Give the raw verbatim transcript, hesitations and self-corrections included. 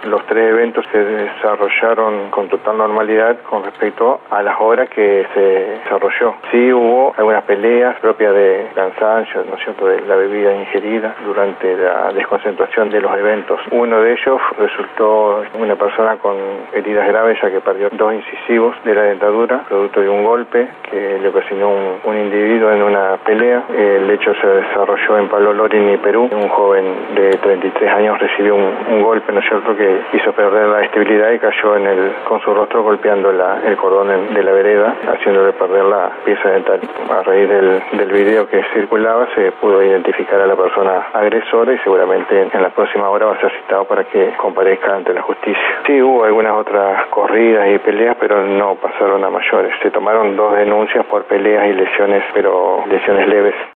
Los tres eventos se desarrollaron con total normalidad con respecto a las horas que se desarrolló. Sí hubo algunas peleas propias de cansancio, ¿no es cierto?, de la bebida ingerida durante la desconcentración de los eventos. Uno de ellos resultó una persona con heridas graves, ya que perdió dos incisivos de la dentadura, producto de un golpe que le ocasionó un, un individuo en una pelea. El hecho se desarrolló en Pablo Lorini, Perú. Un joven de treinta y tres años recibió un, un golpe, ¿no es cierto?, que hizo perder la estabilidad y cayó en el, con su rostro golpeando la, el cordón en, de la vereda, haciéndole perder la pieza dental. A raíz del, del video que circulaba se pudo identificar a la persona agresora y seguramente en la próxima hora va a ser citado para que comparezca ante la justicia. Sí, hubo algunas otras corridas y peleas, pero no pasaron a mayores. Se tomaron dos denuncias por peleas y lesiones, pero lesiones leves.